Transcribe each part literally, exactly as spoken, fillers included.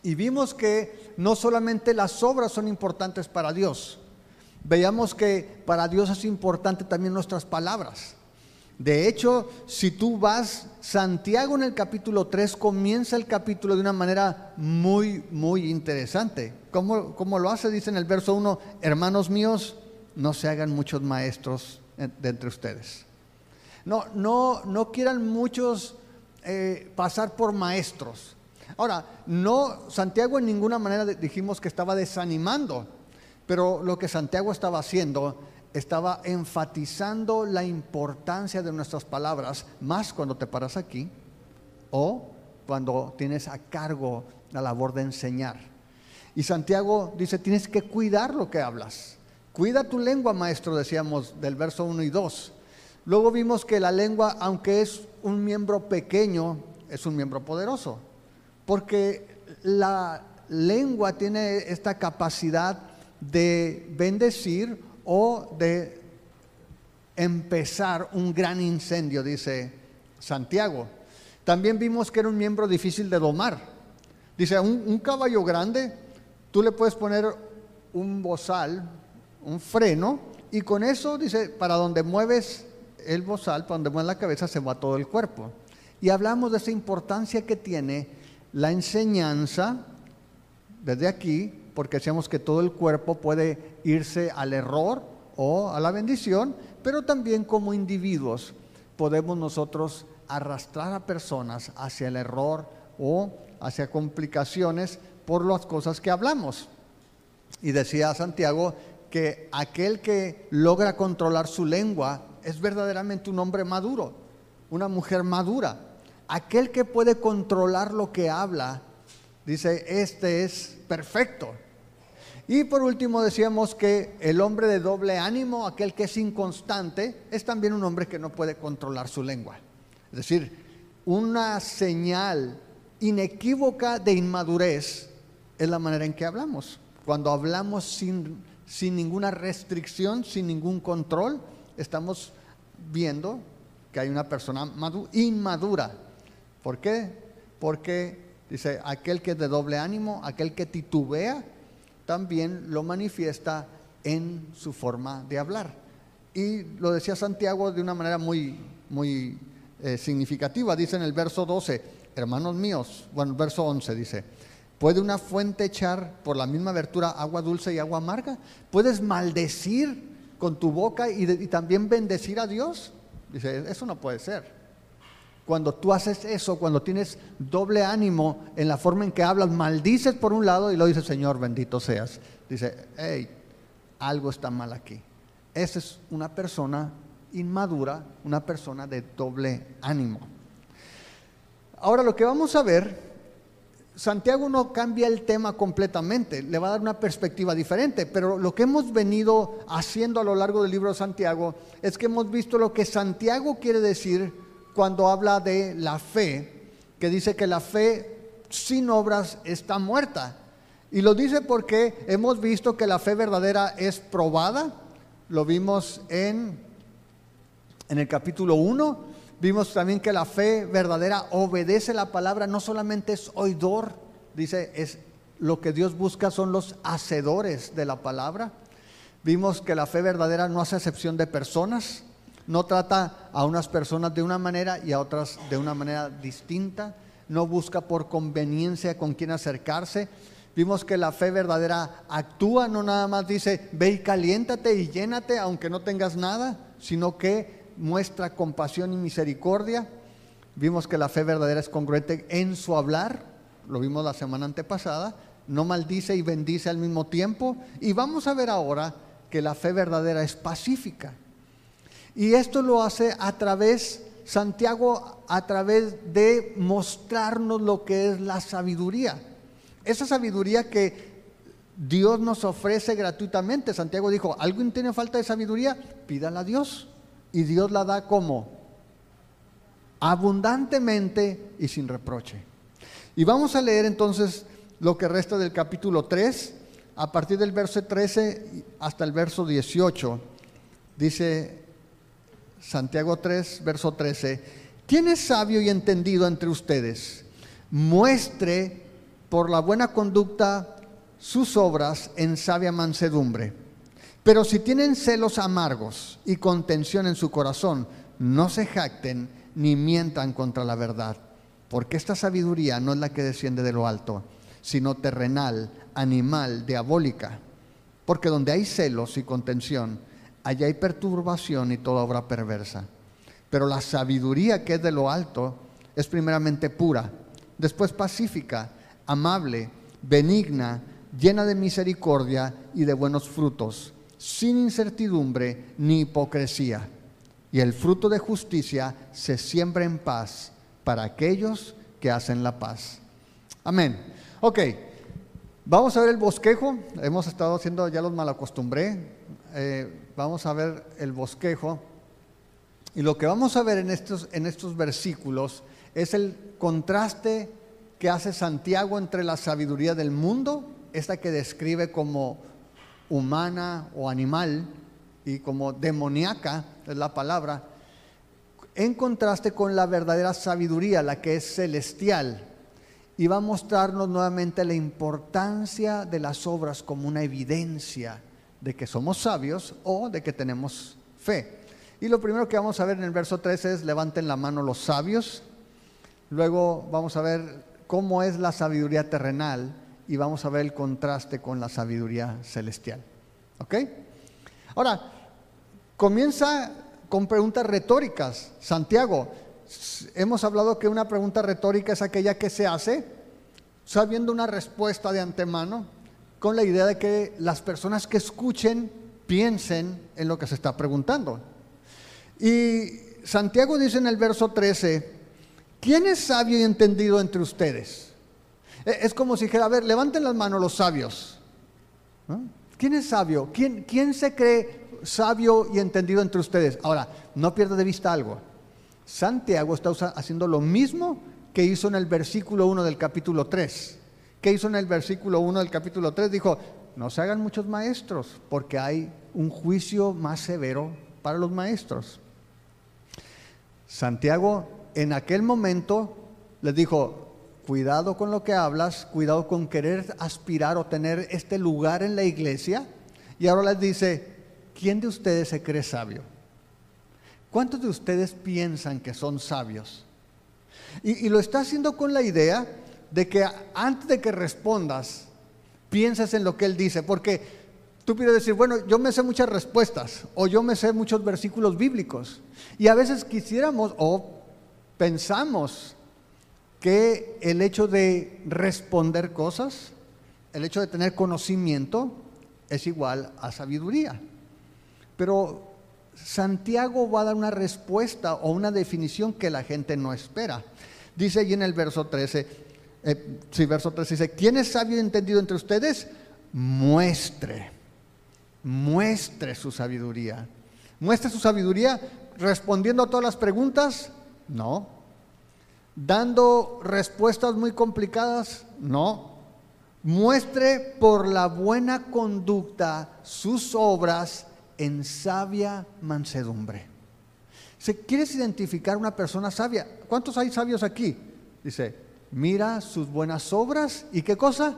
Y vimos que no solamente las obras son importantes para Dios, veíamos que para Dios es importante también nuestras palabras. De hecho, si tú vas, Santiago en el capítulo tres comienza el capítulo de una manera muy, muy interesante. ¿Cómo, cómo lo hace? Dice en el verso uno, hermanos míos, no se hagan muchos maestros de entre ustedes. No, no, no quieran muchos eh, pasar por maestros. Ahora, no, Santiago en ninguna manera dijimos que estaba desanimando, pero lo que Santiago estaba haciendo, estaba enfatizando la importancia de nuestras palabras, más cuando te paras aquí o cuando tienes a cargo la labor de enseñar. Y Santiago dice, tienes que cuidar lo que hablas. Cuida tu lengua, maestro, decíamos del verso uno y dos. Luego vimos que la lengua, aunque es un miembro pequeño, es un miembro poderoso, porque la lengua tiene esta capacidad de bendecir o de empezar un gran incendio, dice Santiago. También vimos que era un miembro difícil de domar. Dice, un, un caballo grande, tú le puedes poner un bozal, un freno, y con eso, dice, para donde mueves el bozal, para donde mueves la cabeza, se va todo el cuerpo. Y hablamos de esa importancia que tiene la enseñanza desde aquí, porque decíamos que todo el cuerpo puede irse al error o a la bendición, pero también como individuos podemos nosotros arrastrar a personas hacia el error o hacia complicaciones por las cosas que hablamos. Y decía Santiago que aquel que logra controlar su lengua es verdaderamente un hombre maduro, una mujer madura. Aquel que puede controlar lo que habla, dice, este es perfecto. Y por último decíamos que el hombre de doble ánimo, aquel que es inconstante, es también un hombre que no puede controlar su lengua. Es decir, una señal inequívoca de inmadurez es la manera en que hablamos. Cuando hablamos sin, sin ninguna restricción, sin ningún control, estamos viendo que hay una persona madu- inmadura. ¿Por qué? Porque dice, aquel que es de doble ánimo, aquel que titubea, también lo manifiesta en su forma de hablar. Y lo decía Santiago de una manera muy, muy eh, significativa. Dice en el verso doce, hermanos míos, bueno, el verso once dice, ¿puede una fuente echar por la misma abertura agua dulce y agua amarga? ¿Puedes maldecir con tu boca y, de, y también bendecir a Dios? Dice, eso no puede ser. Cuando tú haces eso, cuando tienes doble ánimo en la forma en que hablas, maldices por un lado y luego dices, Señor, bendito seas. Dice, hey, algo está mal aquí. Esa es una persona inmadura, una persona de doble ánimo. Ahora lo que vamos a ver, Santiago no cambia el tema completamente, le va a dar una perspectiva diferente, pero lo que hemos venido haciendo a lo largo del libro de Santiago es que hemos visto lo que Santiago quiere decir cuando habla de la fe, que dice que la fe sin obras está muerta. Y lo dice porque hemos visto que la fe verdadera es probada. Lo vimos en, en el capítulo uno. Vimos también que la fe verdadera obedece la palabra, no solamente es oidor. Dice, es lo que Dios busca son los hacedores de la palabra. Vimos que la fe verdadera no hace excepción de personas. No trata a unas personas de una manera y a otras de una manera distinta. No busca por conveniencia con quién acercarse. Vimos que la fe verdadera actúa, no nada más dice, ve y caliéntate y llénate aunque no tengas nada, sino que muestra compasión y misericordia. Vimos que la fe verdadera es congruente en su hablar, lo vimos la semana antepasada, no maldice y bendice al mismo tiempo. Y vamos a ver ahora que la fe verdadera es pacífica. Y esto lo hace a través, Santiago, a través de mostrarnos lo que es la sabiduría. Esa sabiduría que Dios nos ofrece gratuitamente. Santiago dijo, ¿alguien tiene falta de sabiduría? Pídala a Dios. Y Dios la da como abundantemente y sin reproche. Y vamos a leer entonces lo que resta del capítulo tres, a partir del verso trece hasta el verso dieciocho. Dice Santiago tres, verso trece, ¿quién es sabio y entendido entre ustedes? Muestre por la buena conducta sus obras en sabia mansedumbre. Pero si tienen celos amargos y contención en su corazón, no se jacten ni mientan contra la verdad, porque esta sabiduría no es la que desciende de lo alto, sino terrenal, animal, diabólica. Porque donde hay celos y contención, allá hay perturbación y toda obra perversa. Pero la sabiduría que es de lo alto es primeramente pura, después pacífica, amable, benigna, llena de misericordia y de buenos frutos, sin incertidumbre ni hipocresía. Y el fruto de justicia se siembra en paz para aquellos que hacen la paz. Amén. Ok, vamos a ver el bosquejo. Hemos estado haciendo, ya los malacostumbré. Eh, vamos a ver el bosquejo. Y lo que vamos a ver en estos, en estos versículos es el contraste que hace Santiago entre la sabiduría del mundo, esta que describe como humana o animal, y como demoníaca es la palabra, en contraste con la verdadera sabiduría, la que es celestial. Y va a mostrarnos nuevamente la importancia de las obras como una evidencia de que somos sabios o de que tenemos fe. Y lo primero que vamos a ver en el verso trece es: levanten la mano los sabios. Luego vamos a ver cómo es la sabiduría terrenal y vamos a ver el contraste con la sabiduría celestial. ¿Ok? Ahora, comienza con preguntas retóricas. Santiago, hemos hablado que una pregunta retórica es aquella que se hace sabiendo una respuesta de antemano, con la idea de que las personas que escuchen piensen en lo que se está preguntando. Y Santiago dice en el verso trece: ¿quién es sabio y entendido entre ustedes? Es como si dijera: a ver, levanten las manos los sabios, ¿no? ¿Quién es sabio? ¿Quién, quién se cree sabio y entendido entre ustedes? Ahora, no pierda de vista algo. Santiago está haciendo lo mismo que hizo en el versículo uno del capítulo tres. ¿Qué hizo en el versículo uno del capítulo tres? Dijo: no se hagan muchos maestros, porque hay un juicio más severo para los maestros. Santiago en aquel momento les dijo: cuidado con lo que hablas, cuidado con querer aspirar o tener este lugar en la iglesia. Y ahora les dice: ¿quién de ustedes se cree sabio? ¿Cuántos de ustedes piensan que son sabios? Y, y lo está haciendo con la idea de que antes de que respondas, pienses en lo que él dice, porque tú puedes decir: bueno, yo me sé muchas respuestas, o yo me sé muchos versículos bíblicos, y a veces quisiéramos o pensamos que el hecho de responder cosas, el hecho de tener conocimiento, es igual a sabiduría. Pero Santiago va a dar una respuesta o una definición que la gente no espera. Dice allí en el verso trece, eh, sí, verso trece dice: ¿quién es sabio y entendido entre ustedes? Muestre, muestre su sabiduría. ¿Muestre su sabiduría respondiendo a todas las preguntas? No. ¿Dando respuestas muy complicadas? No. Muestre por la buena conducta sus obras en sabia mansedumbre. Si quieres identificar una persona sabia, ¿cuántos hay sabios aquí? Dice: mira sus buenas obras y ¿qué cosa?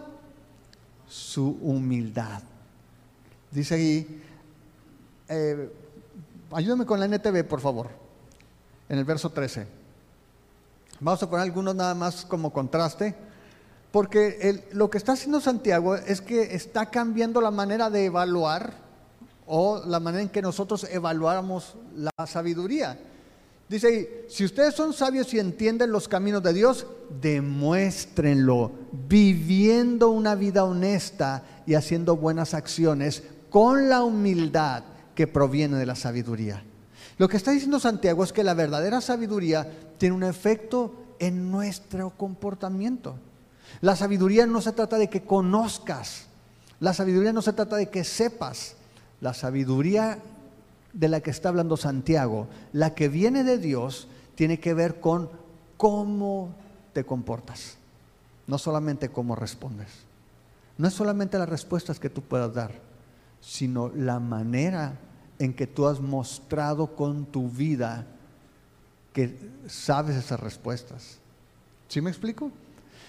Su humildad. Dice ahí, eh, ayúdame con la N T V, por favor, en el verso trece. Vamos a poner algunos nada más como contraste, porque el, lo que está haciendo Santiago es que está cambiando la manera de evaluar, o la manera en que nosotros evaluáramos la sabiduría. Dice ahí: si ustedes son sabios y entienden los caminos de Dios, demuéstrenlo viviendo una vida honesta y haciendo buenas acciones con la humildad que proviene de la sabiduría. Lo que está diciendo Santiago es que la verdadera sabiduría tiene un efecto en nuestro comportamiento. La sabiduría no se trata de que conozcas, la sabiduría no se trata de que sepas. La sabiduría de la que está hablando Santiago, la que viene de Dios, tiene que ver con cómo te comportas, no solamente cómo respondes. No es solamente las respuestas que tú puedas dar, sino la manera en que tú has mostrado con tu vida que sabes esas respuestas. ¿Sí me explico?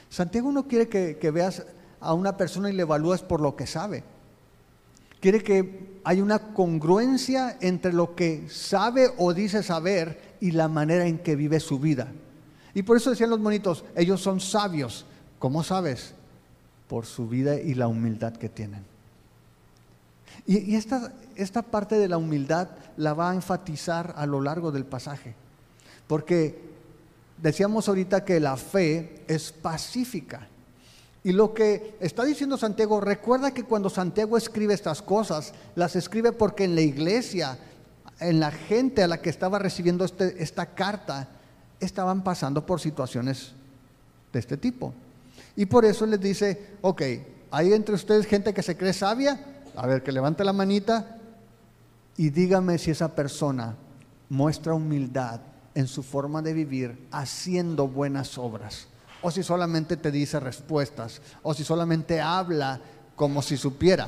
Santiago no quiere que, que veas a una persona y le evalúes por lo que sabe. Quiere que haya una congruencia entre lo que sabe o dice saber y la manera en que vive su vida. Y por eso decían los monitos, ellos son sabios. ¿Cómo sabes? Por su vida y la humildad que tienen. Y, y esta, esta parte de la humildad la va a enfatizar a lo largo del pasaje. Porque decíamos ahorita que la fe es pacífica. Y lo que está diciendo Santiago, recuerda que cuando Santiago escribe estas cosas, las escribe porque en la iglesia, en la gente a la que estaba recibiendo este, esta carta, estaban pasando por situaciones de este tipo. Y por eso les dice, ok, hay entre ustedes gente que se cree sabia, a ver, que levante la manita y dígame si esa persona muestra humildad en su forma de vivir, haciendo buenas obras. O si solamente te dice respuestas, o si solamente habla como si supiera.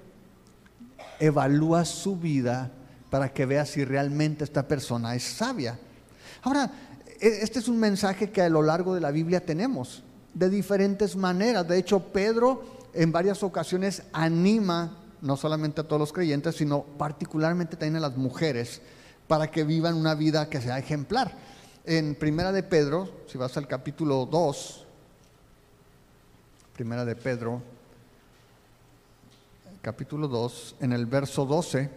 Evalúa su vida para que veas si realmente esta persona es sabia. Ahora, este es un mensaje que a lo largo de la Biblia tenemos, de diferentes maneras. De hecho, Pedro en varias ocasiones anima, no solamente a todos los creyentes, sino particularmente también a las mujeres, para que vivan una vida que sea ejemplar. En Primera de Pedro, si vas al capítulo dos, Primera de Pedro, capítulo dos, en el verso doce,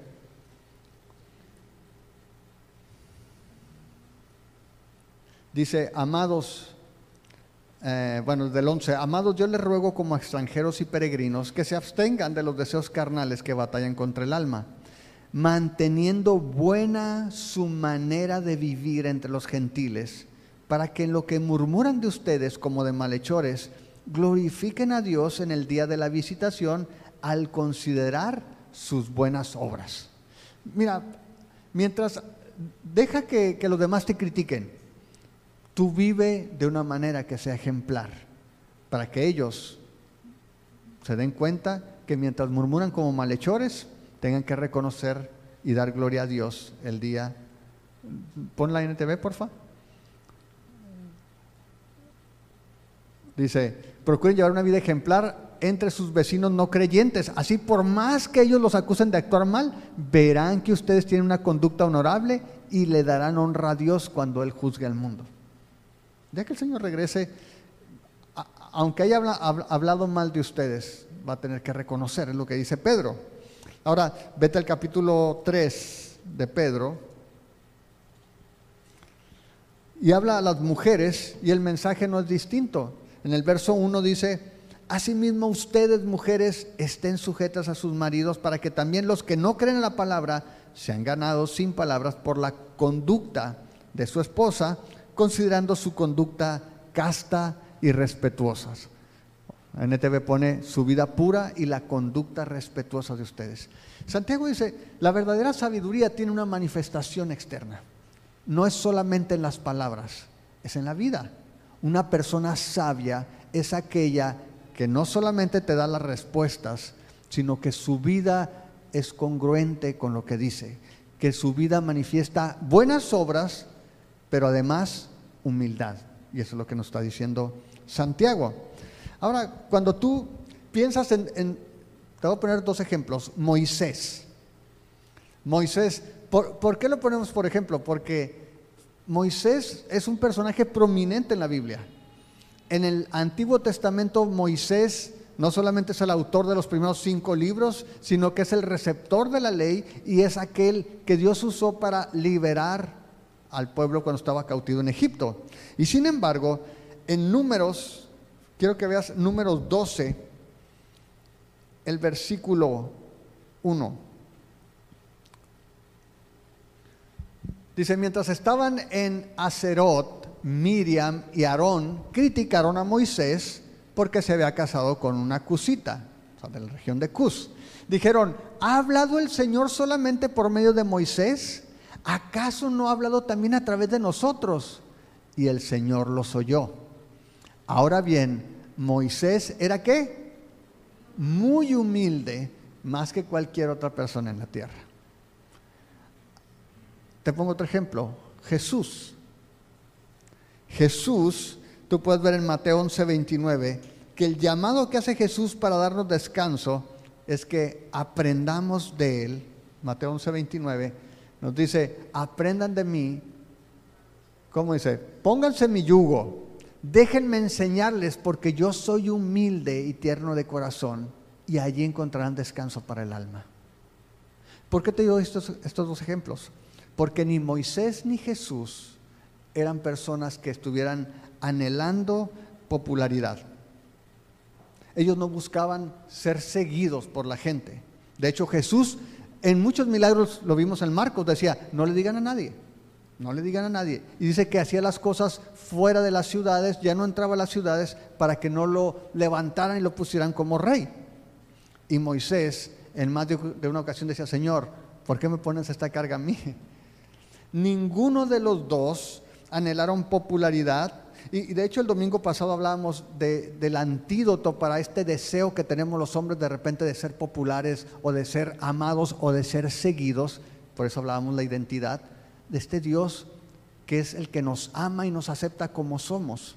dice, amados, eh, bueno, del once, amados, yo les ruego como extranjeros y peregrinos que se abstengan de los deseos carnales que batallan contra el alma, manteniendo buena su manera de vivir entre los gentiles, para que en lo que murmuran de ustedes como de malhechores, glorifiquen a Dios en el día de la visitación al considerar sus buenas obras. Mira, mientras deja que, que los demás te critiquen, tú vive de una manera que sea ejemplar, para que ellos se den cuenta que mientras murmuran como malhechores, tengan que reconocer y dar gloria a Dios el día. Pon la N T V, porfa. Dice, procuren llevar una vida ejemplar entre sus vecinos no creyentes. Así, por más que ellos los acusen de actuar mal, verán que ustedes tienen una conducta honorable y le darán honra a Dios cuando Él juzgue al mundo. Ya que el Señor regrese, a, aunque haya habla, hablado mal de ustedes, va a tener que reconocer, es lo que dice Pedro. Ahora, vete al capítulo tres de Pedro y habla a las mujeres y el mensaje no es distinto. En el verso uno dice, asimismo ustedes mujeres estén sujetas a sus maridos para que también los que no creen en la palabra sean ganados sin palabras por la conducta de su esposa, considerando su conducta casta y respetuosa. N T V pone su vida pura y la conducta respetuosa de ustedes. Santiago dice, la verdadera sabiduría tiene una manifestación externa. No es solamente en las palabras, es en la vida. Una persona sabia es aquella que no solamente te da las respuestas, sino que su vida es congruente con lo que dice, que su vida manifiesta buenas obras, pero además humildad. Y eso es lo que nos está diciendo Santiago. Ahora, cuando tú piensas en, en te voy a poner dos ejemplos. Moisés. Moisés, ¿por, ¿por qué lo ponemos por ejemplo? Porque Moisés es un personaje prominente en la Biblia. En el Antiguo Testamento, Moisés no solamente es el autor de los primeros cinco libros, sino que es el receptor de la ley y es aquel que Dios usó para liberar al pueblo cuando estaba cautivo en Egipto. Y sin embargo, en Números, quiero que veas Números doce, el versículo uno. Dice, mientras estaban en Hazerot, Miriam y Aarón criticaron a Moisés porque se había casado con una cusita, o sea, de la región de Cus. Dijeron, ¿ha hablado el Señor solamente por medio de Moisés? ¿Acaso no ha hablado también a través de nosotros? Y el Señor los oyó. Ahora bien, Moisés era ¿qué? Muy humilde, más que cualquier otra persona en la tierra. Te pongo otro ejemplo, Jesús. Jesús tú puedes ver en Mateo once veintinueve que el llamado que hace Jesús para darnos descanso es que aprendamos de Él. Mateo once veintinueve nos dice, aprendan de mí. ¿Cómo dice? Pónganse mi yugo, déjenme enseñarles, porque yo soy humilde y tierno de corazón, y allí encontrarán descanso para el alma. ¿Por qué te digo estos, estos dos ejemplos? Porque ni Moisés ni Jesús eran personas que estuvieran anhelando popularidad. Ellos no buscaban ser seguidos por la gente. De hecho, Jesús en muchos milagros, lo vimos en Marcos, decía, no le digan a nadie, no le digan a nadie. Y dice que hacía las cosas fuera de las ciudades, ya no entraba a las ciudades para que no lo levantaran y lo pusieran como rey. Y Moisés, en más de una ocasión, decía, Señor, ¿por qué me pones esta carga a mí? Ninguno de los dos anhelaron popularidad. Y de hecho el domingo pasado hablábamos de, del antídoto para este deseo que tenemos los hombres de repente de ser populares o de ser amados o de ser seguidos. Por eso hablábamos la identidad de este Dios que es el que nos ama y nos acepta como somos.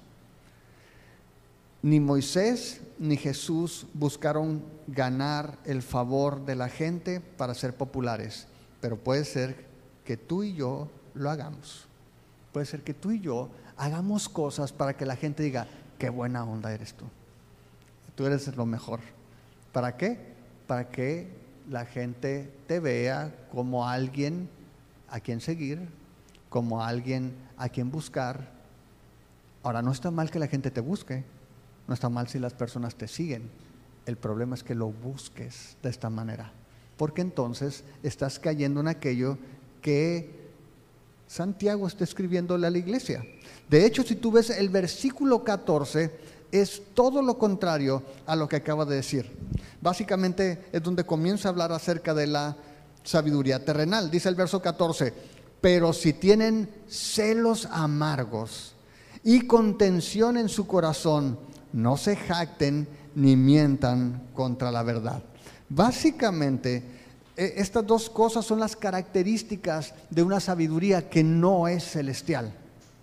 Ni Moisés ni Jesús buscaron ganar el favor de la gente para ser populares, pero puede ser que tú y yo lo hagamos. Puede ser que tú y yo hagamos cosas para que la gente diga, qué buena onda eres tú. Tú eres lo mejor. ¿Para qué? Para que la gente te vea como alguien a quien seguir, como alguien a quien buscar. Ahora, no está mal que la gente te busque, no está mal si las personas te siguen. El problema es que lo busques de esta manera, porque entonces estás cayendo en aquello que Santiago está escribiéndole a la iglesia. De hecho, si tú ves el versículo catorce, es todo lo contrario a lo que acaba de decir. Básicamente es donde comienza a hablar acerca de la sabiduría terrenal. Dice el verso catorce, pero si tienen celos amargos y contención en su corazón, no se jacten ni mientan contra la verdad. Básicamente, estas dos cosas son las características de una sabiduría que no es celestial.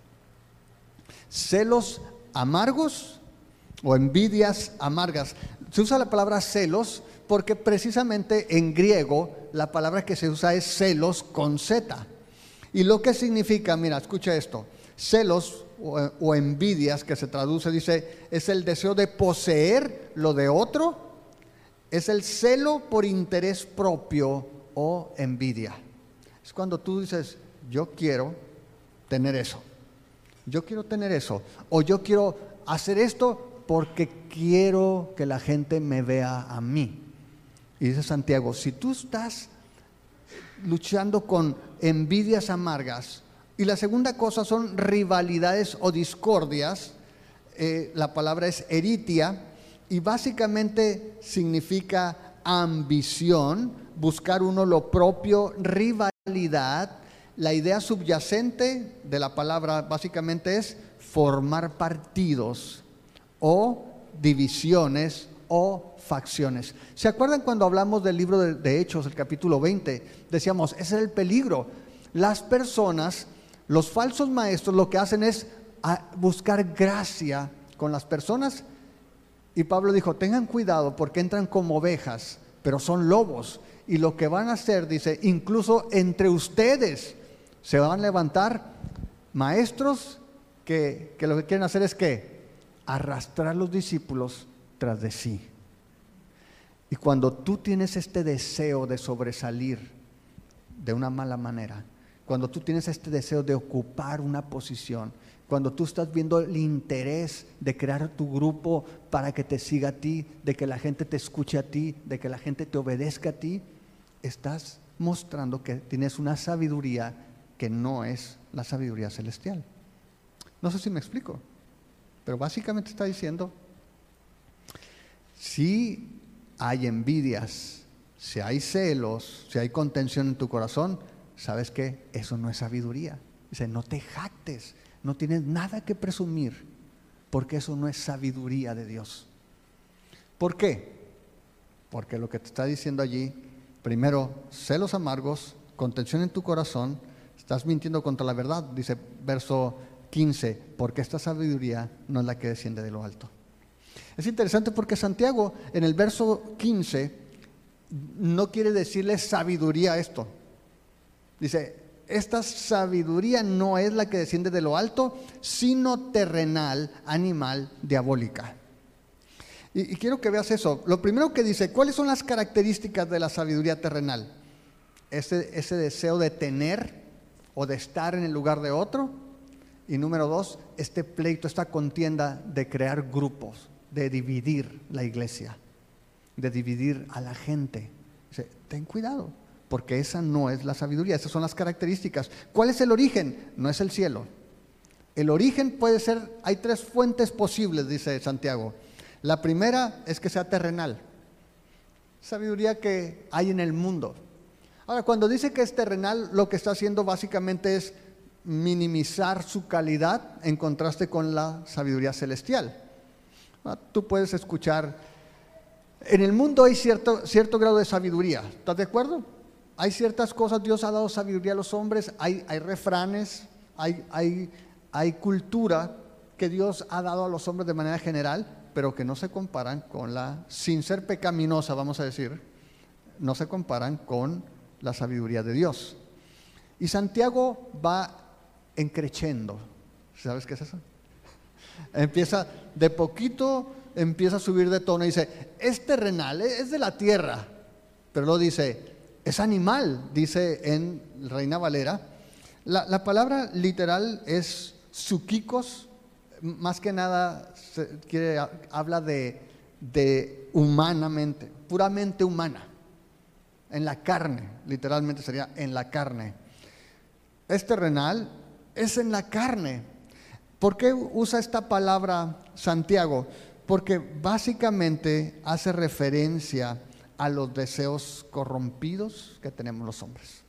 Celos amargos o envidias amargas. Se usa la palabra celos porque precisamente en griego la palabra que se usa es celos con Z. Y lo que significa, mira, escucha esto, celos o, o envidias, que se traduce, dice, es el deseo de poseer lo de otro. Es el celo por interés propio o envidia. Es cuando tú dices, yo quiero tener eso, yo quiero tener eso, o yo quiero hacer esto porque quiero que la gente me vea a mí. Y dice Santiago, si tú estás luchando con envidias amargas, y la segunda cosa son rivalidades o discordias, eh, la palabra es eritia, y básicamente significa ambición, buscar uno lo propio, rivalidad. La idea subyacente de la palabra básicamente es formar partidos o divisiones o facciones. ¿Se acuerdan cuando hablamos del libro de, de Hechos, el capítulo veinte? Decíamos, ese es el peligro. Las personas, los falsos maestros, lo que hacen es buscar gracia con las personas. Y Pablo dijo, tengan cuidado porque entran como ovejas, pero son lobos. Y lo que van a hacer, dice, incluso entre ustedes se van a levantar maestros que, que lo que quieren hacer es que arrastrar los discípulos tras de sí. Y cuando tú tienes este deseo de sobresalir de una mala manera, cuando tú tienes este deseo de ocupar una posición, cuando tú estás viendo el interés de crear tu grupo para que te siga a ti, de que la gente te escuche a ti, de que la gente te obedezca a ti, estás mostrando que tienes una sabiduría que no es la sabiduría celestial. No sé si me explico, pero básicamente está diciendo, si hay envidias, si hay celos, si hay contención en tu corazón, ¿sabes qué? Eso no es sabiduría. Dice, no te jactes. No tienes nada que presumir, porque eso no es sabiduría de Dios. ¿Por qué? Porque lo que te está diciendo allí, primero, celos amargos, contención en tu corazón, estás mintiendo contra la verdad, dice verso quince, porque esta sabiduría no es la que desciende de lo alto. Es interesante porque Santiago en el verso quince no quiere decirle sabiduría a esto. Dice, esta sabiduría no es la que desciende de lo alto, sino terrenal, animal, diabólica. Y, y quiero que veas eso. Lo primero que dice, ¿cuáles son las características de la sabiduría terrenal? Ese, ese deseo de tener o de estar en el lugar de otro. Y número dos, este pleito, esta contienda de crear grupos, de dividir la iglesia, de dividir a la gente. Dice, ten cuidado, porque esa no es la sabiduría, esas son las características. ¿Cuál es el origen? No es el cielo. El origen puede ser, hay tres fuentes posibles, dice Santiago. La primera es que sea terrenal, sabiduría que hay en el mundo. Ahora, cuando dice que es terrenal, lo que está haciendo básicamente es minimizar su calidad en contraste con la sabiduría celestial. Tú puedes escuchar, en el mundo hay cierto, cierto grado de sabiduría, ¿estás de acuerdo? Hay ciertas cosas, Dios ha dado sabiduría a los hombres, hay, hay refranes, hay, hay, hay cultura que Dios ha dado a los hombres de manera general, pero que no se comparan con la, sin ser pecaminosa, vamos a decir, no se comparan con la sabiduría de Dios. Y Santiago va encrechendo. ¿Sabes qué es eso? Empieza de poquito, empieza a subir de tono y dice, es terrenal, es de la tierra. Pero luego dice, es animal, dice en Reina Valera. La, la palabra literal es psuquikos, más que nada se quiere, habla de, de humanamente, puramente humana, en la carne, literalmente sería en la carne. Es terrenal, es en la carne. ¿Por qué usa esta palabra Santiago? Porque básicamente hace referencia a los deseos corrompidos que tenemos los hombres.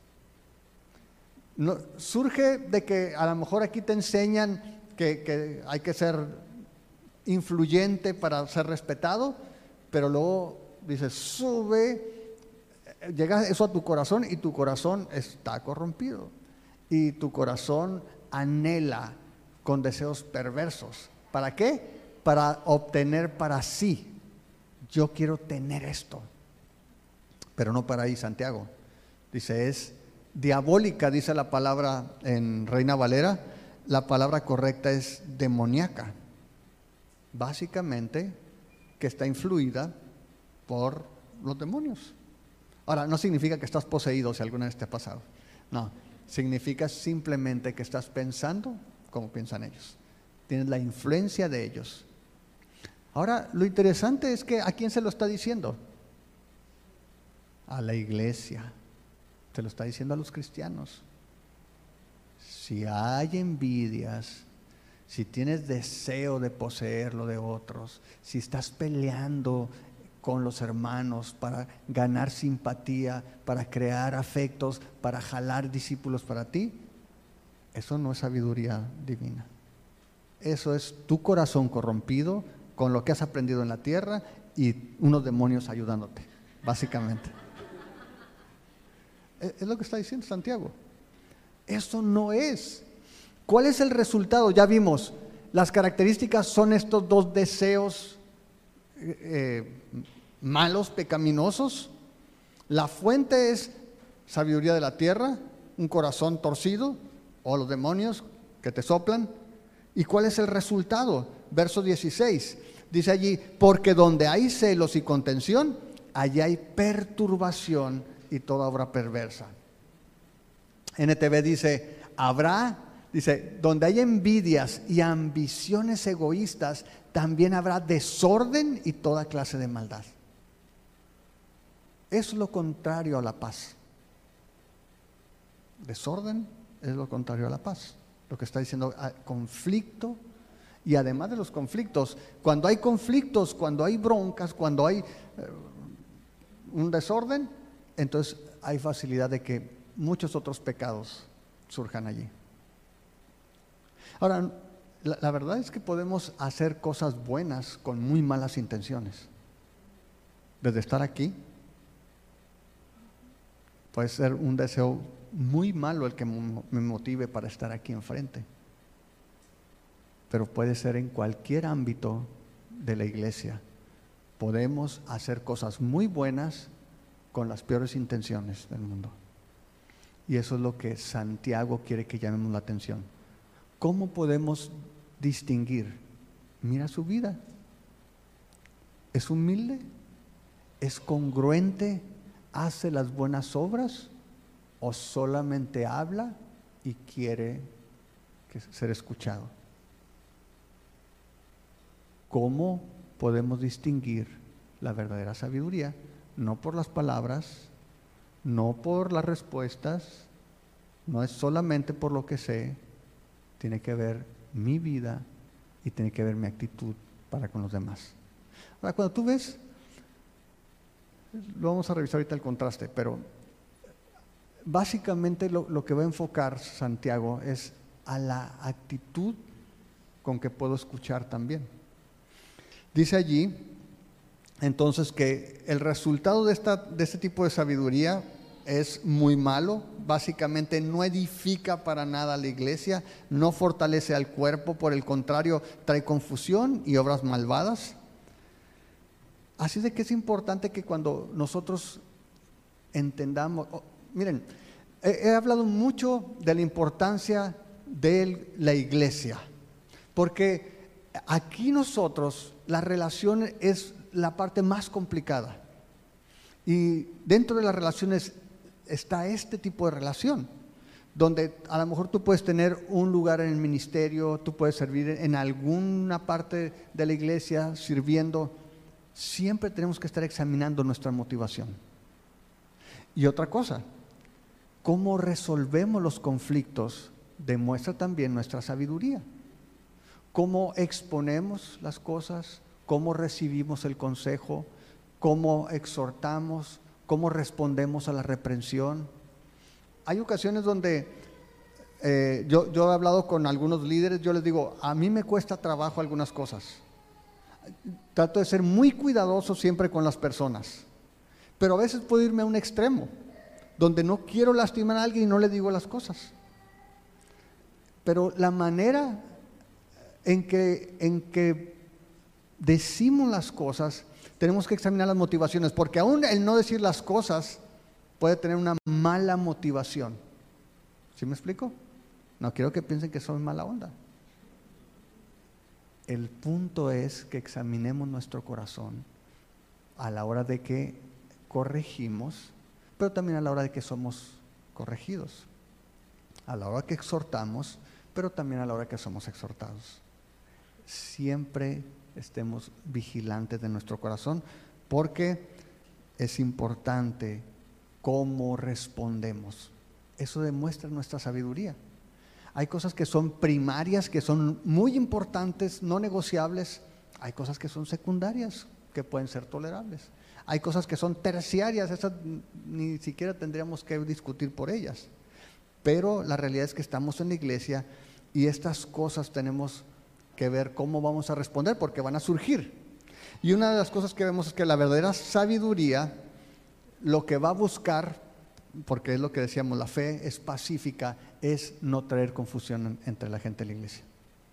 No, surge de que a lo mejor aquí te enseñan que, que hay que ser influyente para ser respetado, pero luego dices, sube, llega eso a tu corazón y tu corazón está corrompido. Y tu corazón anhela con deseos perversos. ¿Para qué? Para obtener para sí. Yo quiero tener esto. Pero no para ahí, Santiago. Dice, es diabólica, dice la palabra en Reina Valera. La palabra correcta es demoníaca. Básicamente, que está influida por los demonios. Ahora, no significa que estás poseído si alguna vez te ha pasado. No, significa simplemente que estás pensando como piensan ellos. Tienes la influencia de ellos. Ahora, lo interesante es que ¿a quién se lo está diciendo? A la iglesia. Se lo está diciendo a los cristianos. Si hay envidias, si tienes deseo de poseer lo de otros, si estás peleando con los hermanos para ganar simpatía, para crear afectos, para jalar discípulos para ti, eso no es sabiduría divina. Eso es tu corazón corrompido con lo que has aprendido en la tierra y unos demonios ayudándote, básicamente. Es lo que está diciendo Santiago. Eso no es. ¿Cuál es el resultado? Ya vimos, las características son estos dos deseos eh, malos, pecaminosos. La fuente es sabiduría de la tierra, un corazón torcido, o los demonios que te soplan. ¿Y cuál es el resultado? Verso dieciséis, dice allí, porque donde hay celos y contención, allí hay perturbación y toda obra perversa. N T V dice, habrá, dice, donde hay envidias y ambiciones egoístas, también habrá desorden y toda clase de maldad. Es lo contrario a la paz. Desorden es lo contrario a la paz. Lo que está diciendo, conflicto. Y además de los conflictos, cuando hay conflictos, cuando hay broncas, cuando hay eh, un desorden, entonces hay facilidad de que muchos otros pecados surjan allí. Ahora, la, la verdad es que podemos hacer cosas buenas con muy malas intenciones. Desde estar aquí, puede ser un deseo muy malo el que me motive para estar aquí enfrente. pero puede ser en cualquier ámbito de la iglesia. Podemos hacer cosas muy buenas con las peores intenciones del mundo. Y eso es lo que Santiago quiere que llamemos la atención. ¿Cómo podemos distinguir? Mira su vida. ¿Es humilde? ¿Es congruente? ¿Hace las buenas obras? ¿O solamente habla y quiere ser escuchado? ¿Cómo podemos distinguir la verdadera sabiduría? No por las palabras, no por las respuestas, no es solamente por lo que sé, tiene que ver mi vida y tiene que ver mi actitud para con los demás. Ahora, cuando tú ves, lo vamos a revisar ahorita el contraste, pero básicamente lo, lo que va a enfocar Santiago es a la actitud con que puedo escuchar también. Dice allí, entonces, que el resultado de, esta, de este tipo de sabiduría es muy malo. Básicamente no edifica para nada a la iglesia, no fortalece al cuerpo, por el contrario, trae confusión y obras malvadas. Así de que es importante que cuando nosotros entendamos, oh, miren, he, he hablado mucho de la importancia de la iglesia, porque aquí nosotros, la relación es la parte más complicada. Y dentro de las relaciones está este tipo de relación, donde a lo mejor tú puedes tener un lugar en el ministerio, tú puedes servir en alguna parte de la iglesia sirviendo. Siempre tenemos que estar examinando nuestra motivación. Y otra cosa, cómo resolvemos los conflictos demuestra también nuestra sabiduría. Cómo exponemos las cosas, cómo recibimos el consejo, cómo exhortamos, cómo respondemos a la reprensión. Hay ocasiones donde eh, yo, yo he hablado con algunos líderes, yo les digo, a mí me cuesta trabajo algunas cosas. Trato de ser muy cuidadoso siempre con las personas, pero a veces puedo irme a un extremo, donde no quiero lastimar a alguien y no le digo las cosas. Pero la manera en que, en que decimos las cosas, tenemos que examinar las motivaciones, porque aún el no decir las cosas puede tener una mala motivación. ¿Sí me explico? No quiero que piensen que soy mala onda. El punto es que examinemos nuestro corazón a la hora de que corregimos, pero también a la hora de que somos corregidos, a la hora que exhortamos, pero también a la hora que somos exhortados. Siempre estemos vigilantes de nuestro corazón, porque es importante cómo respondemos. Eso demuestra nuestra sabiduría. Hay cosas que son primarias, que son muy importantes, no negociables. Hay cosas que son secundarias, que pueden ser tolerables. Hay cosas que son terciarias, esas ni siquiera tendríamos que discutir por ellas. Pero la realidad es que estamos en la iglesia y estas cosas tenemos que ver cómo vamos a responder, porque van a surgir. Y una de las cosas que vemos es que la verdadera sabiduría lo que va a buscar, porque es lo que decíamos, la fe es pacífica, es no traer confusión entre la gente de la iglesia.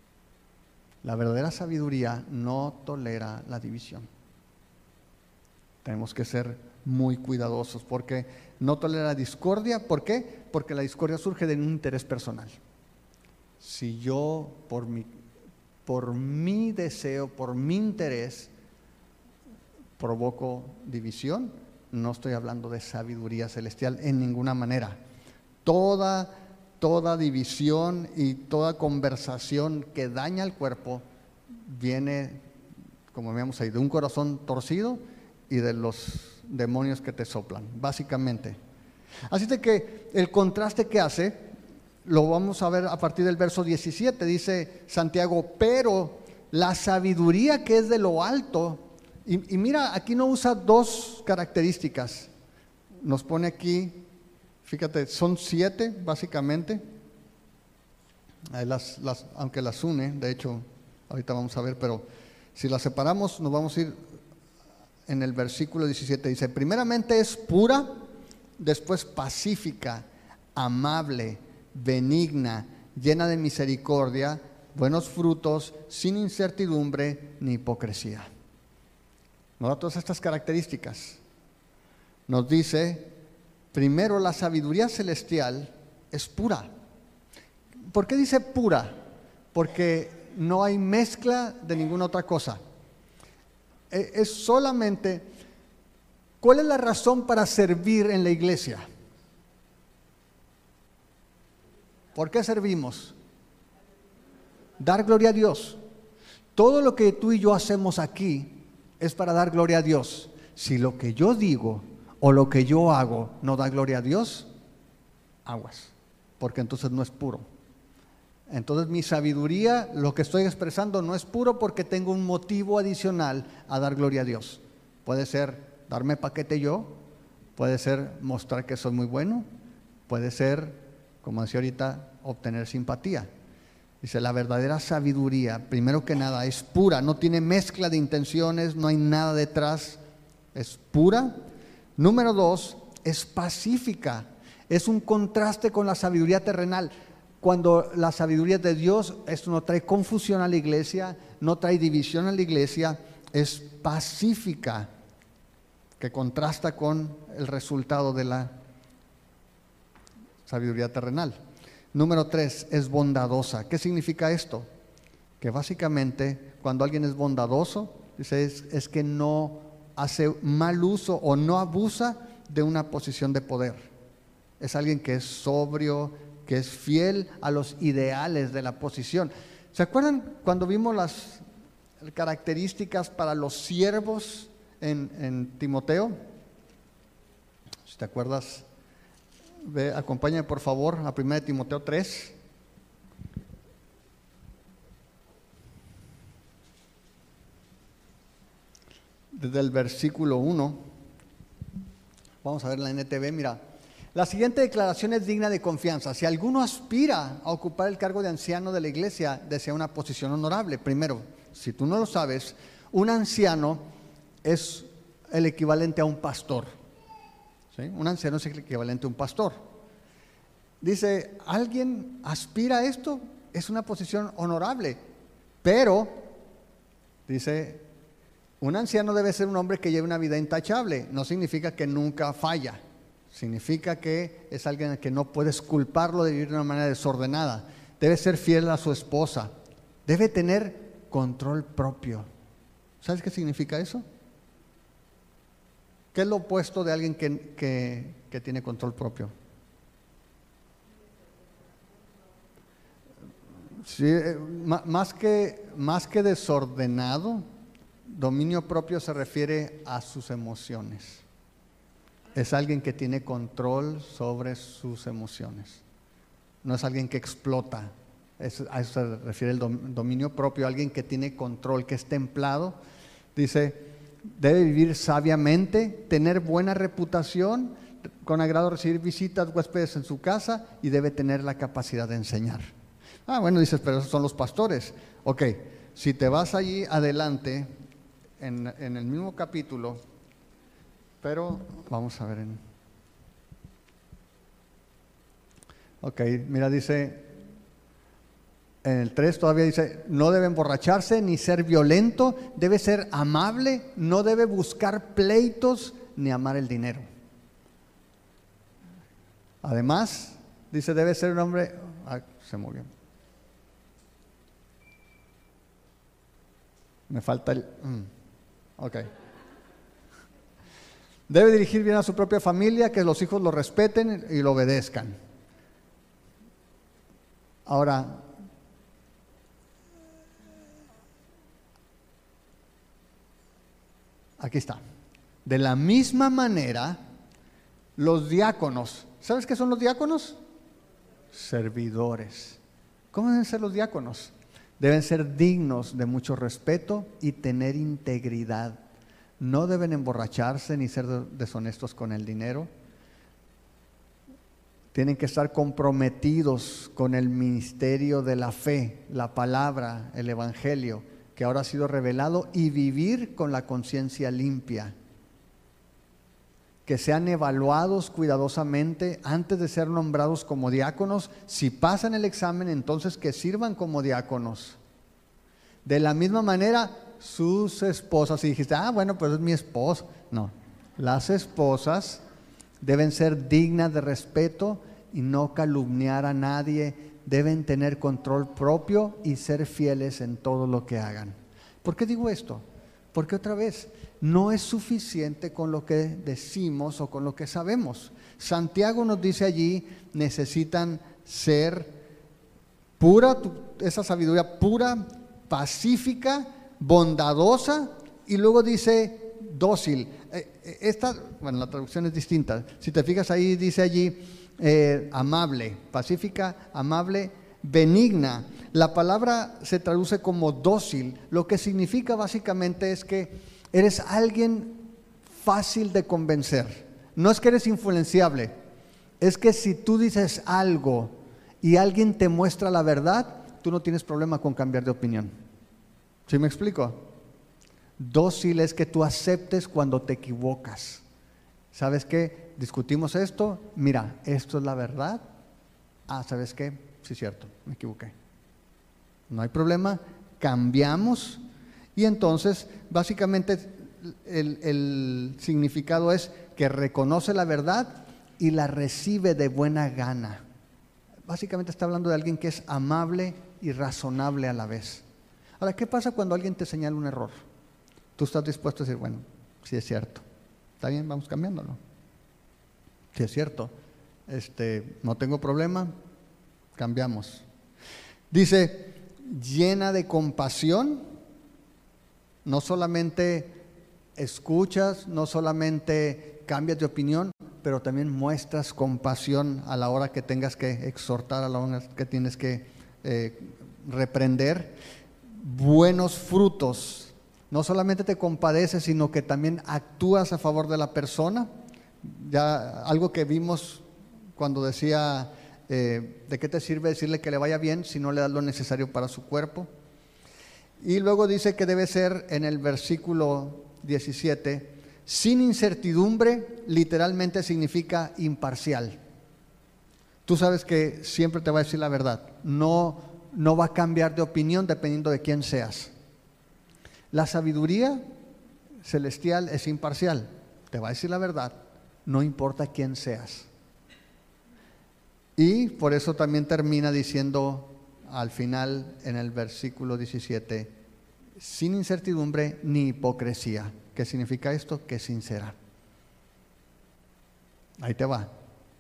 La verdadera sabiduría no tolera la división. Tenemos que ser muy cuidadosos, porque no tolera la discordia. ¿Por qué? Porque la discordia surge de un interés personal. Si yo por mi, por mi deseo, por mi interés, provoco división, no estoy hablando de sabiduría celestial en ninguna manera. Toda, toda división y toda conversación que daña al cuerpo viene, como veamos ahí, de un corazón torcido y de los demonios que te soplan, básicamente. Así de que el contraste que hace, lo vamos a ver a partir del verso diecisiete, dice Santiago, pero la sabiduría que es de lo alto. Y, y mira, aquí no usa dos características. Nos pone aquí, fíjate, son siete básicamente. Ahí las, las, aunque las une, de hecho, ahorita vamos a ver, pero si las separamos, nos vamos a ir en el versículo diecisiete. Dice, primeramente es pura, después pacífica, amable, benigna, llena de misericordia, buenos frutos, sin incertidumbre ni hipocresía. Nos da todas estas características. Nos dice, primero, la sabiduría celestial es pura. ¿Por qué dice pura? Porque no hay mezcla de ninguna otra cosa. Es solamente, ¿cuál es la razón para servir en la iglesia? ¿Por qué servimos? Dar gloria a Dios. Todo lo que tú y yo hacemos aquí es para dar gloria a Dios. Si lo que yo digo o lo que yo hago no da gloria a Dios, aguas, porque entonces no es puro. Entonces mi sabiduría, lo que estoy expresando, no es puro porque tengo un motivo adicional a dar gloria a Dios. Puede ser darme paquete yo, puede ser mostrar que soy muy bueno, puede ser, como decía ahorita, obtener simpatía. Dice, la verdadera sabiduría, primero que nada, es pura, no tiene mezcla de intenciones, no hay nada detrás, es pura. Número dos, es pacífica, es un contraste con la sabiduría terrenal. Cuando la sabiduría de Dios, esto no trae confusión a la iglesia, no trae división a la iglesia, es pacífica, que contrasta con el resultado de la sabiduría terrenal. Número tres, es bondadosa. ¿Qué significa esto? Que básicamente cuando alguien es bondadoso, dice, es, es que no hace mal uso o no abusa de una posición de poder. Es alguien que es sobrio, que es fiel a los ideales de la posición. ¿Se acuerdan cuando vimos las características para los siervos en, en Timoteo? Si te acuerdas, ve, acompáñame por favor a primera de Timoteo tres. Desde el versículo uno, vamos a ver la N T V, mira. La siguiente declaración es digna de confianza. Si alguno aspira a ocupar el cargo de anciano de la iglesia, desea una posición honorable. Primero, si tú no lo sabes, un anciano es el equivalente a un pastor. ¿Sí? Un anciano es el equivalente a un pastor. Dice, ¿alguien aspira a esto? Es una posición honorable. Pero, dice, un anciano debe ser un hombre que lleve una vida intachable. No significa que nunca falla. Significa que es alguien al que no puedes culparlo de vivir de una manera desordenada. Debe ser fiel a su esposa. Debe tener control propio. ¿Sabes qué significa eso? ¿Qué es lo opuesto de alguien que, que, que tiene control propio? Sí, más que, más que desordenado, dominio propio se refiere a sus emociones. Es alguien que tiene control sobre sus emociones. No es alguien que explota. Es, a eso se refiere el dominio propio. Alguien que tiene control, que es templado. Dice, debe vivir sabiamente, tener buena reputación, con agrado recibir visitas, huéspedes en su casa y debe tener la capacidad de enseñar. Ah, bueno, dices, pero esos son los pastores. Ok, si te vas allí adelante, en, en el mismo capítulo, pero vamos a ver en... Ok, mira, dice, en el tres todavía dice, no debe emborracharse ni ser violento, debe ser amable, no debe buscar pleitos ni amar el dinero. Además, dice, debe ser un hombre... Ah, se movió. Me falta el... Mm, ok. Debe dirigir bien a su propia familia, que los hijos lo respeten y lo obedezcan. Ahora, aquí está. De la misma manera, los diáconos, ¿sabes qué son los diáconos? Servidores. ¿Cómo deben ser los diáconos? Deben ser dignos de mucho respeto y tener integridad. No deben emborracharse ni ser deshonestos con el dinero. Tienen que estar comprometidos con el ministerio de la fe, la palabra, el evangelio, que ahora ha sido revelado, y vivir con la conciencia limpia. que sean evaluados cuidadosamente antes de ser nombrados como diáconos. Si pasan el examen, entonces que sirvan como diáconos. De la misma manera, sus esposas, si dijiste, ah, bueno, pues es mi esposo. No, las esposas deben ser dignas de respeto y no calumniar a nadie. Deben tener control propio y ser fieles en todo lo que hagan. ¿Por qué digo esto? Porque otra vez, no es suficiente con lo que decimos o con lo que sabemos. Santiago nos dice allí, necesitan ser pura, esa sabiduría pura, pacífica, bondadosa, y luego dice dócil. Esta, bueno, la traducción es distinta. Si te fijas ahí, dice allí eh, amable, pacífica, amable, benigna. La palabra se traduce como dócil. Lo que significa básicamente es que eres alguien fácil de convencer. No es que eres influenciable, es que si tú dices algo y alguien te muestra la verdad, tú no tienes problema con cambiar de opinión. ¿Sí me explico? Dócil es que tú aceptes cuando te equivocas. ¿Sabes qué? Discutimos esto, mira, esto es la verdad. Ah, ¿sabes qué? Sí, es cierto, me equivoqué. No hay problema, cambiamos. Y entonces, básicamente, el, el significado es que reconoce la verdad y la recibe de buena gana. Básicamente está hablando de alguien que es amable y razonable a la vez. Ahora, ¿qué pasa cuando alguien te señala un error? Tú estás dispuesto a decir, bueno, sí es cierto. Está bien, vamos cambiándolo. Sí es cierto. Este, no tengo problema, cambiamos. Dice, llena de compasión. No solamente escuchas, no solamente cambias de opinión, pero también muestras compasión a la hora que tengas que exhortar, a la hora que tienes que eh, reprender. Buenos frutos. No solamente te compadeces, sino que también actúas a favor de la persona. Ya algo que vimos cuando decía, eh, ¿de qué te sirve decirle que le vaya bien si no le das lo necesario para su cuerpo? Y luego dice que debe ser en el versículo diecisiete, sin incertidumbre, literalmente significa imparcial. Tú sabes que siempre te va a decir la verdad, no, no va a cambiar de opinión dependiendo de quién seas. La sabiduría celestial es imparcial, te va a decir la verdad, no importa quién seas. Y por eso también termina diciendo al final en el versículo diecisiete, sin incertidumbre ni hipocresía. ¿Qué significa esto? Que es sincera. Ahí te va.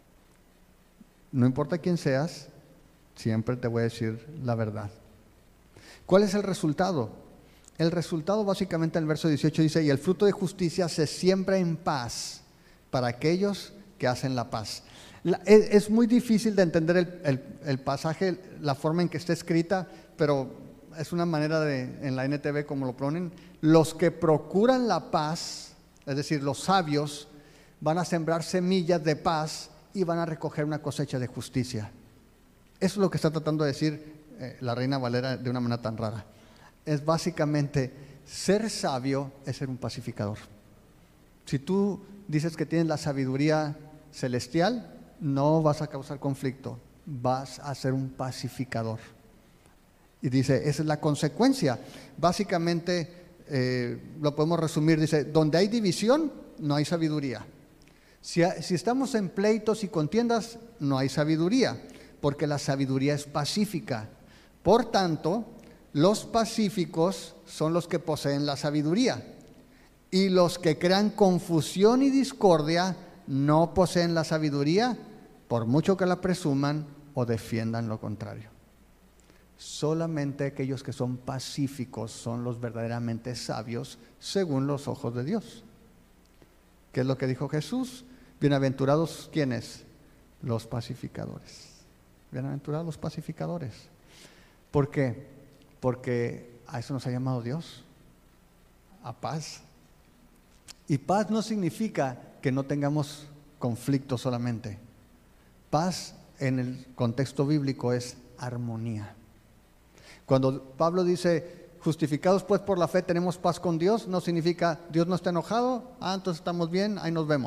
No importa quién seas, siempre te voy a decir la verdad. ¿Cuál es el resultado? El resultado básicamente en el verso dieciocho dice, y el fruto de justicia se siembra en paz para aquellos que hacen la paz. La, es, es muy difícil de entender el, el, el pasaje, la forma en que está escrita, pero es una manera de, en la N T V como lo ponen, los que procuran la paz, es decir, los sabios, van a sembrar semillas de paz y van a recoger una cosecha de justicia. Eso es lo que está tratando de decir eh, la Reina Valera de una manera tan rara. Es básicamente, ser sabio es ser un pacificador. Si tú dices que tienes la sabiduría celestial, no vas a causar conflicto, vas a ser un pacificador. Y dice, esa es la consecuencia. Básicamente, eh, lo podemos resumir, dice, donde hay división, no hay sabiduría. Si, si estamos en pleitos y contiendas, no hay sabiduría, porque la sabiduría es pacífica. Por tanto, los pacíficos son los que poseen la sabiduría, y los que crean confusión y discordia no poseen la sabiduría, por mucho que la presuman o defiendan lo contrario. Solamente aquellos que son pacíficos son los verdaderamente sabios según los ojos de Dios. ¿Qué es lo que dijo Jesús? Bienaventurados, ¿quiénes? Los pacificadores. Bienaventurados los pacificadores. ¿Por qué? Porque a eso nos ha llamado Dios, a paz. Y paz no significa que no tengamos conflicto solamente. Paz en el contexto bíblico es armonía. Cuando Pablo dice, justificados pues por la fe tenemos paz con Dios, no significa Dios no está enojado, ah, entonces estamos bien, ahí nos vemos.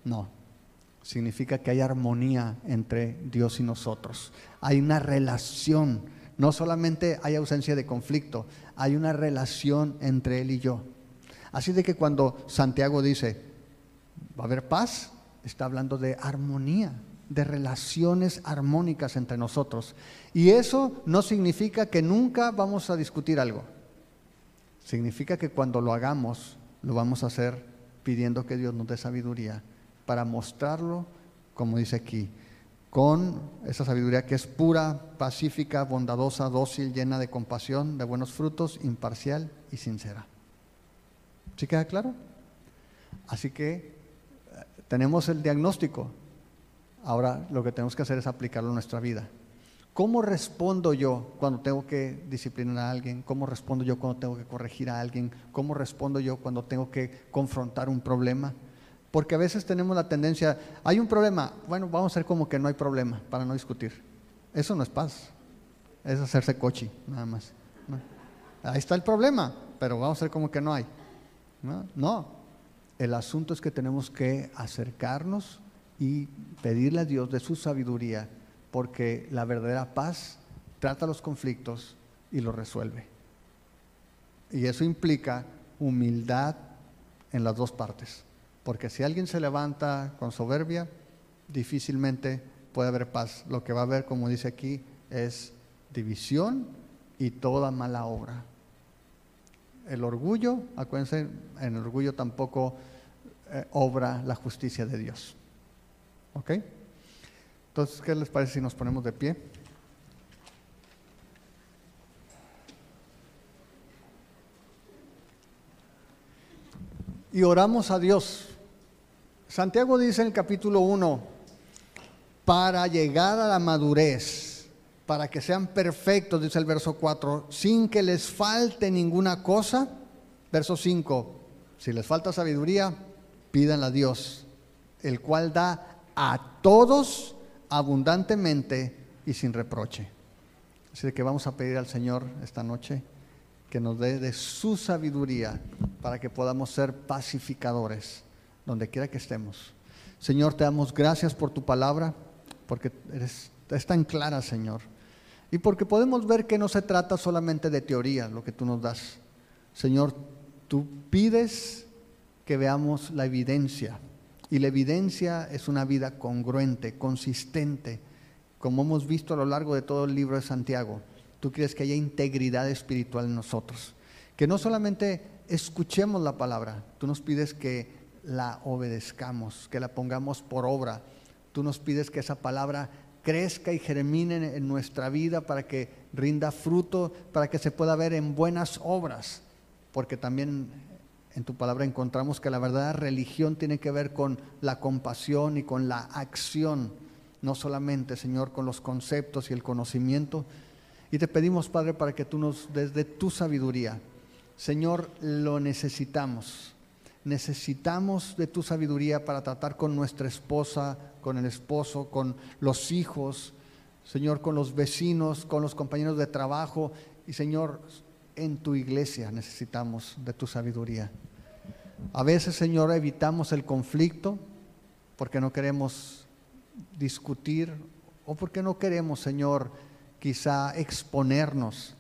No, significa que hay armonía entre Dios y nosotros. Hay una relación, no solamente hay ausencia de conflicto, hay una relación entre Él y yo. Así de que cuando Santiago dice, va a haber paz, está hablando de armonía, de relaciones armónicas entre nosotros. Y eso no significa que nunca vamos a discutir algo. Significa que cuando lo hagamos, lo vamos a hacer pidiendo que Dios nos dé sabiduría para mostrarlo, como dice aquí, con esa sabiduría que es pura, pacífica, bondadosa, dócil, llena de compasión, de buenos frutos, imparcial y sincera. ¿Sí queda claro? Así que tenemos el diagnóstico. Ahora lo que tenemos que hacer es aplicarlo en nuestra vida. ¿Cómo respondo yo cuando tengo que disciplinar a alguien? ¿Cómo respondo yo cuando tengo que corregir a alguien? ¿Cómo respondo yo cuando tengo que confrontar un problema? Porque a veces tenemos la tendencia, hay un problema, bueno, vamos a hacer como que no hay problema para no discutir. Eso no es paz, es hacerse cochi, nada más. ¿No? Ahí está el problema, pero vamos a hacer como que no hay. No, no. El asunto es que tenemos que acercarnos y pedirle a Dios de su sabiduría, porque la verdadera paz trata los conflictos y los resuelve. Y eso implica humildad en las dos partes, porque si alguien se levanta con soberbia, difícilmente puede haber paz. Lo que va a haber, como dice aquí, es división y toda mala obra. El orgullo, acuérdense, en el orgullo tampoco eh, obra la justicia de Dios. ¿Ok? Entonces, ¿qué les parece si nos ponemos de pie? Y oramos a Dios. Santiago dice en el capítulo uno, para llegar a la madurez, para que sean perfectos, dice el verso cuatro, sin que les falte ninguna cosa. Verso cinco, si les falta sabiduría, pídanla a Dios, el cual da a todos abundantemente y sin reproche. Así que vamos a pedir al Señor esta noche que nos dé de su sabiduría para que podamos ser pacificadores donde quiera que estemos. Señor, te damos gracias por tu palabra, porque eres, es tan clara, Señor, y porque podemos ver que no se trata solamente de teoría lo que tú nos das. Señor, tú pides que veamos la evidencia, y la evidencia es una vida congruente, consistente, como hemos visto a lo largo de todo el libro de Santiago. Tú quieres que haya integridad espiritual en nosotros, que no solamente escuchemos la palabra, tú nos pides que la obedezcamos, que la pongamos por obra. Tú nos pides que esa palabra crezca y germine en nuestra vida para que rinda fruto, para que se pueda ver en buenas obras, porque también en tu palabra encontramos que la verdadera religión tiene que ver con la compasión y con la acción, no solamente, Señor, con los conceptos y el conocimiento. Y te pedimos, Padre, para que tú nos des de tu sabiduría. Señor, lo necesitamos. Necesitamos de tu sabiduría para tratar con nuestra esposa, con el esposo, con los hijos, Señor, con los vecinos, con los compañeros de trabajo. Y Señor, en tu iglesia necesitamos de tu sabiduría. A veces, Señor, evitamos el conflicto porque no queremos discutir o porque no queremos, Señor, quizá exponernos.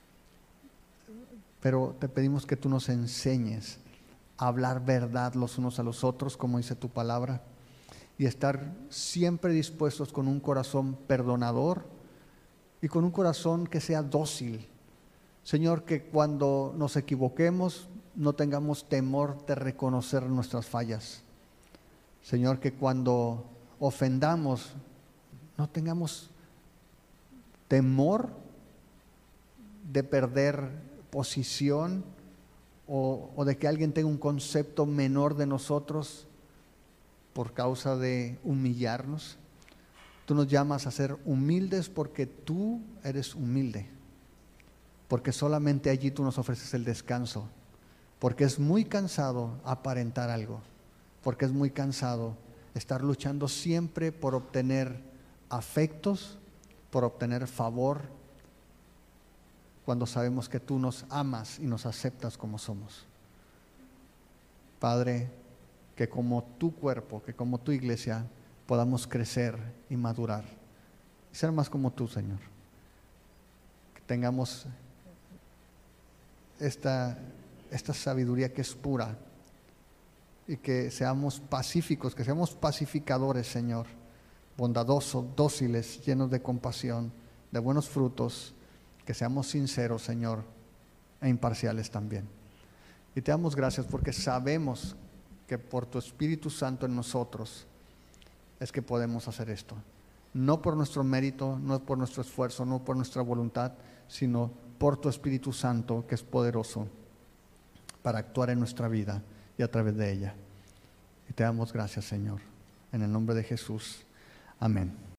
Pero te pedimos que tú nos enseñes a hablar verdad los unos a los otros, como dice tu palabra, y estar siempre dispuestos con un corazón perdonador y con un corazón que sea dócil. Señor, que cuando nos equivoquemos no tengamos temor de reconocer nuestras fallas. Señor, que cuando ofendamos no tengamos temor de perder posición o, o de que alguien tenga un concepto menor de nosotros por causa de humillarnos. Tú nos llamas a ser humildes porque tú eres humilde, porque solamente allí tú nos ofreces el descanso, porque es muy cansado aparentar algo, porque es muy cansado estar luchando siempre por obtener afectos, por obtener favor, cuando sabemos que tú nos amas y nos aceptas como somos. Padre, que como tu cuerpo, que como tu iglesia, podamos crecer y madurar y ser más como tú, Señor. Que tengamos esta, esta sabiduría que es pura y que seamos pacíficos, que seamos pacificadores, Señor, bondadosos, dóciles, llenos de compasión, de buenos frutos, que seamos sinceros, Señor, e imparciales también. Y te damos gracias porque sabemos que por tu Espíritu Santo en nosotros es que podemos hacer esto. No por nuestro mérito, no por nuestro esfuerzo, no por nuestra voluntad, sino por tu Espíritu Santo que es poderoso para actuar en nuestra vida y a través de ella. Y te damos gracias, Señor, en el nombre de Jesús. Amén.